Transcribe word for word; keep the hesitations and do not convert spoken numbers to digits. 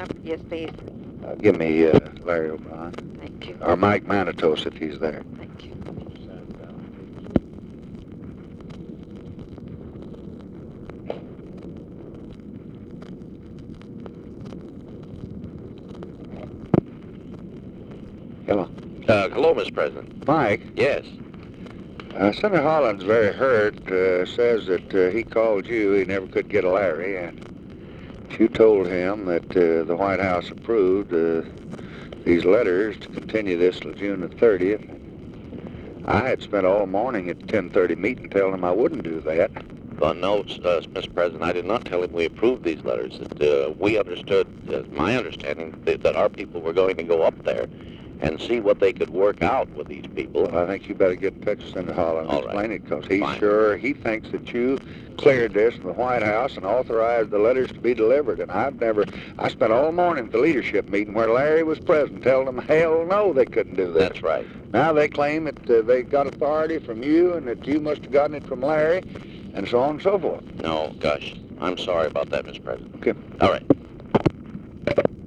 Uh, yes, please. Uh, give me uh, Larry O'Brien. Thank you. Or Mike Manitos if he's there. Thank you. Hello. Uh, hello, Mister President. Mike, Yes. uh, Senator Holland's very hurt. Uh, says that uh, he called you. He never could get a Larry. And you told him that uh, the White House approved uh, these letters to continue this till June the thirtieth. I had spent all morning at the ten thirty meeting telling him I wouldn't do that. Well, no, uh, Mister President, I did not tell him we approved these letters. That uh, we understood, uh, my understanding, that, that our people were going to go up there and see what they could work out with these people. Well, I think you better get in touch with Senator Holland and All explain right. it, because he's Fine. sure, he thinks that you cleared this from the White House and authorized the letters to be delivered. And I've never, I spent all morning at the leadership meeting where Larry was present telling them, hell no, they couldn't do that. That's right. Now they claim that uh, they got authority from you and that you must have gotten it from Larry, and so on and so forth. No, gosh, I'm sorry about that, Mister President. Okay. All right.